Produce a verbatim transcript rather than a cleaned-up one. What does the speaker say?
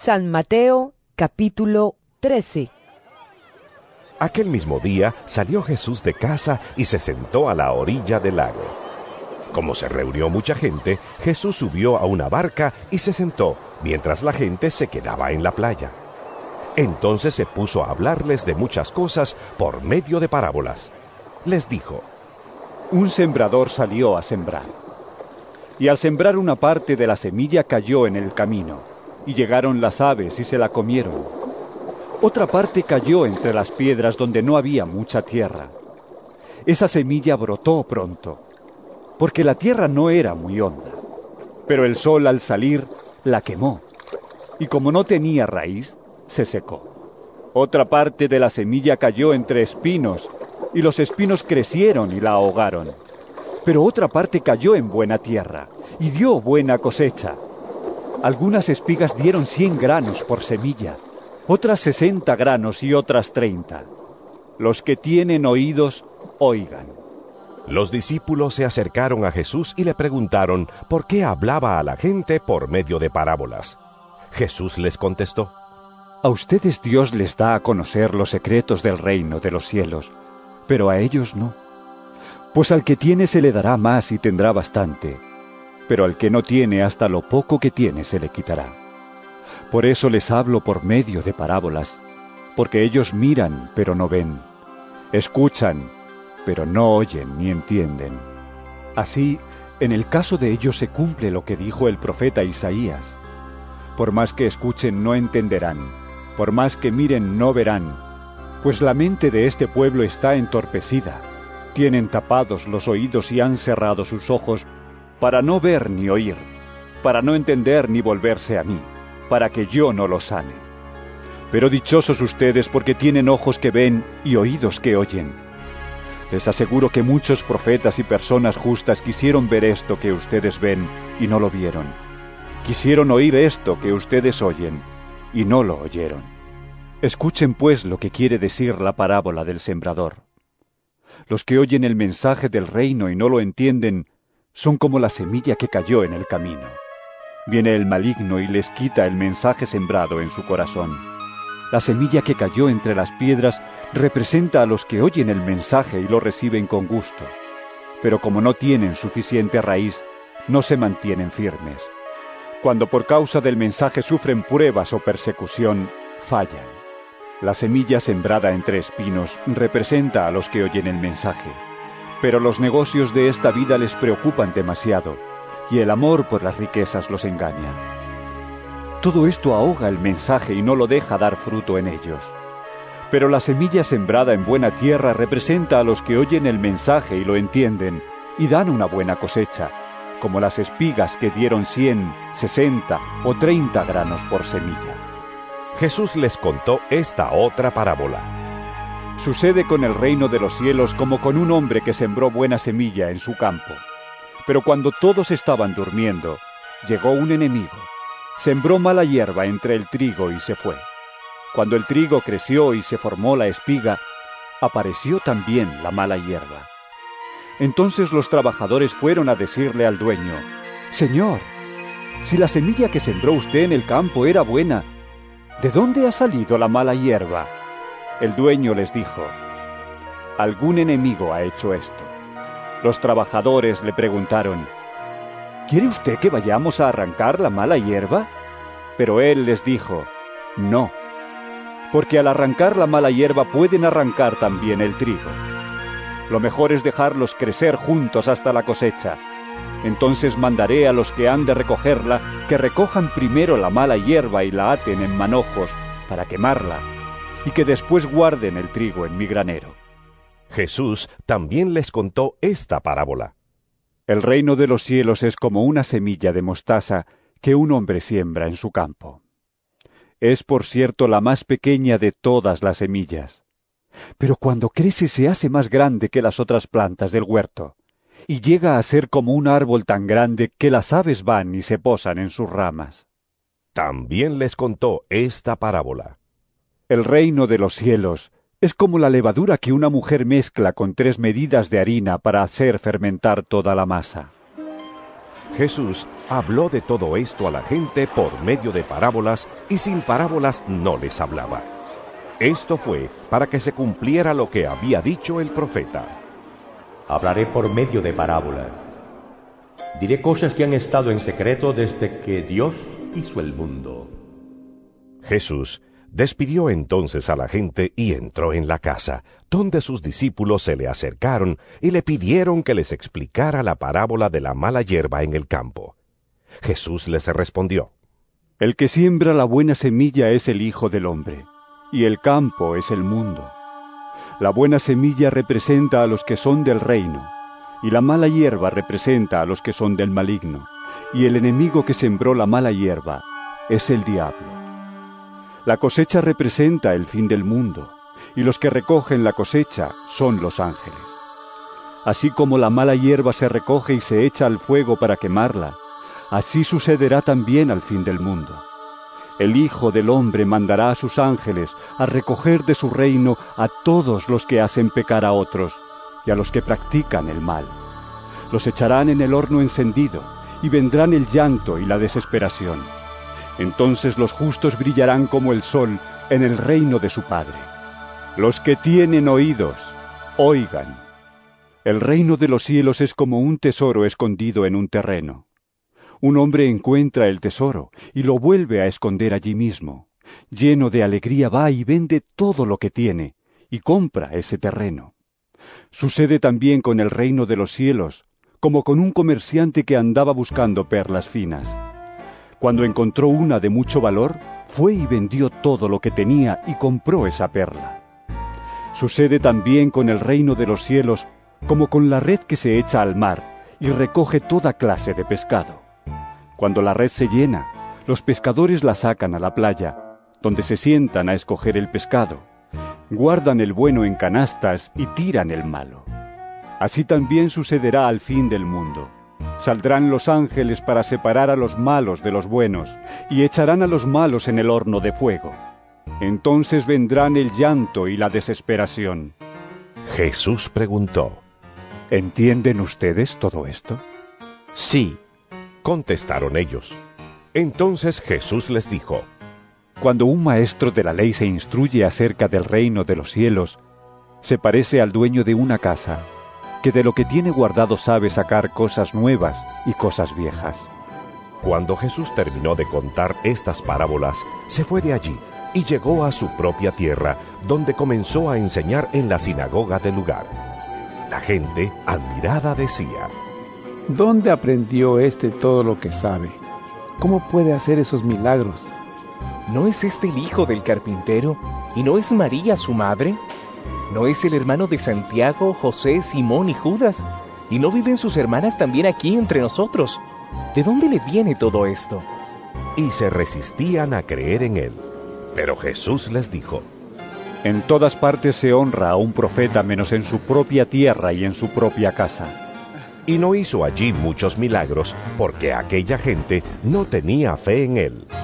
San Mateo, capítulo trece. Aquel mismo día salió Jesús de casa y se sentó a la orilla del lago. Como se reunió mucha gente, Jesús subió a una barca y se sentó, mientras la gente se quedaba en la playa. Entonces se puso a hablarles de muchas cosas por medio de parábolas. Les dijo: Un sembrador salió a sembrar. Y al sembrar una parte de la semilla cayó en el camino, y llegaron las aves y se la comieron. Otra parte cayó entre las piedras donde no había mucha tierra. Esa semilla brotó pronto, porque la tierra no era muy honda. Pero el sol al salir la quemó, y como no tenía raíz, se secó. Otra parte de la semilla cayó entre espinos, y los espinos crecieron y la ahogaron. Pero otra parte cayó en buena tierra, y dio buena cosecha. Algunas espigas dieron cien granos por semilla, otras sesenta granos y otras treinta. Los que tienen oídos, oigan. Los discípulos se acercaron a Jesús y le preguntaron por qué hablaba a la gente por medio de parábolas. Jesús les contestó: A ustedes Dios les da a conocer los secretos del reino de los cielos, pero a ellos no. Pues al que tiene se le dará más y tendrá bastante, pero al que no tiene, hasta lo poco que tiene se le quitará. Por eso les hablo por medio de parábolas, porque ellos miran, pero no ven, escuchan, pero no oyen ni entienden. Así, en el caso de ellos se cumple lo que dijo el profeta Isaías: Por más que escuchen no entenderán, por más que miren no verán, pues la mente de este pueblo está entorpecida. Tienen tapados los oídos y han cerrado sus ojos para no ver ni oír, para no entender ni volverse a mí, para que yo no los sane. Pero dichosos ustedes porque tienen ojos que ven y oídos que oyen. Les aseguro que muchos profetas y personas justas quisieron ver esto que ustedes ven y no lo vieron. Quisieron oír esto que ustedes oyen y no lo oyeron. Escuchen pues lo que quiere decir la parábola del sembrador. Los que oyen el mensaje del reino y no lo entienden son como la semilla que cayó en el camino. Viene el maligno y les quita el mensaje sembrado en su corazón. La semilla que cayó entre las piedras representa a los que oyen el mensaje y lo reciben con gusto. Pero como no tienen suficiente raíz, no se mantienen firmes. Cuando por causa del mensaje sufren pruebas o persecución, fallan. La semilla sembrada entre espinos representa a los que oyen el mensaje. Pero los negocios de esta vida les preocupan demasiado, y el amor por las riquezas los engaña. Todo esto ahoga el mensaje y no lo deja dar fruto en ellos. Pero la semilla sembrada en buena tierra representa a los que oyen el mensaje y lo entienden, y dan una buena cosecha, como las espigas que dieron cien, sesenta o treinta granos por semilla. Jesús les contó esta otra parábola. Sucede con el reino de los cielos como con un hombre que sembró buena semilla en su campo. Pero cuando todos estaban durmiendo, llegó un enemigo, sembró mala hierba entre el trigo y se fue. Cuando el trigo creció y se formó la espiga, apareció también la mala hierba. Entonces los trabajadores fueron a decirle al dueño: Señor, si la semilla que sembró usted en el campo era buena, ¿de dónde ha salido la mala hierba? El dueño les dijo: Algún enemigo ha hecho esto. Los trabajadores le preguntaron: ¿Quiere usted que vayamos a arrancar la mala hierba? Pero él les dijo: No, porque al arrancar la mala hierba pueden arrancar también el trigo. Lo mejor es dejarlos crecer juntos hasta la cosecha. Entonces mandaré a los que han de recogerla que recojan primero la mala hierba y la aten en manojos para quemarla, y que después guarden el trigo en mi granero. Jesús también les contó esta parábola. El reino de los cielos es como una semilla de mostaza que un hombre siembra en su campo. Es, por cierto, la más pequeña de todas las semillas. Pero cuando crece se hace más grande que las otras plantas del huerto, y llega a ser como un árbol tan grande que las aves van y se posan en sus ramas. También les contó esta parábola. El reino de los cielos es como la levadura que una mujer mezcla con tres medidas de harina para hacer fermentar toda la masa. Jesús habló de todo esto a la gente por medio de parábolas, y sin parábolas no les hablaba. Esto fue para que se cumpliera lo que había dicho el profeta. Hablaré por medio de parábolas. Diré cosas que han estado en secreto desde que Dios hizo el mundo. Jesús despidió entonces a la gente y entró en la casa, donde sus discípulos se le acercaron y le pidieron que les explicara la parábola de la mala hierba en el campo. Jesús les respondió: El que siembra la buena semilla es el Hijo del Hombre, y el campo es el mundo. La buena semilla representa a los que son del reino, y la mala hierba representa a los que son del maligno, y el enemigo que sembró la mala hierba es el diablo. La cosecha representa el fin del mundo, y los que recogen la cosecha son los ángeles. Así como la mala hierba se recoge y se echa al fuego para quemarla, así sucederá también al fin del mundo. El Hijo del Hombre mandará a sus ángeles a recoger de su reino a todos los que hacen pecar a otros y a los que practican el mal. Los echarán en el horno encendido, y vendrán el llanto y la desesperación. Entonces los justos brillarán como el sol en el reino de su Padre. Los que tienen oídos, oigan. El reino de los cielos es como un tesoro escondido en un terreno. Un hombre encuentra el tesoro y lo vuelve a esconder allí mismo. Lleno de alegría va y vende todo lo que tiene y compra ese terreno. Sucede también con el reino de los cielos, como con un comerciante que andaba buscando perlas finas. Cuando encontró una de mucho valor, fue y vendió todo lo que tenía y compró esa perla. Sucede también con el reino de los cielos, como con la red que se echa al mar y recoge toda clase de pescado. Cuando la red se llena, los pescadores la sacan a la playa, donde se sientan a escoger el pescado. Guardan el bueno en canastas y tiran el malo. Así también sucederá al fin del mundo. Saldrán los ángeles para separar a los malos de los buenos, y echarán a los malos en el horno de fuego. Entonces vendrán el llanto y la desesperación. Jesús preguntó: ¿Entienden ustedes todo esto? Sí, contestaron ellos. Entonces Jesús les dijo: Cuando un maestro de la ley se instruye acerca del reino de los cielos, se parece al dueño de una casa, que de lo que tiene guardado sabe sacar cosas nuevas y cosas viejas. Cuando Jesús terminó de contar estas parábolas, se fue de allí y llegó a su propia tierra, donde comenzó a enseñar en la sinagoga del lugar. La gente, admirada, decía: ¿Dónde aprendió éste todo lo que sabe? ¿Cómo puede hacer esos milagros? ¿No es este el hijo del carpintero? ¿Y no es María su madre? ¿No es el hermano de Santiago, José, Simón y Judas? ¿Y no viven sus hermanas también aquí entre nosotros? ¿De dónde le viene todo esto? Y se resistían a creer en él. Pero Jesús les dijo: En todas partes se honra a un profeta menos en su propia tierra y en su propia casa. Y no hizo allí muchos milagros, porque aquella gente no tenía fe en él.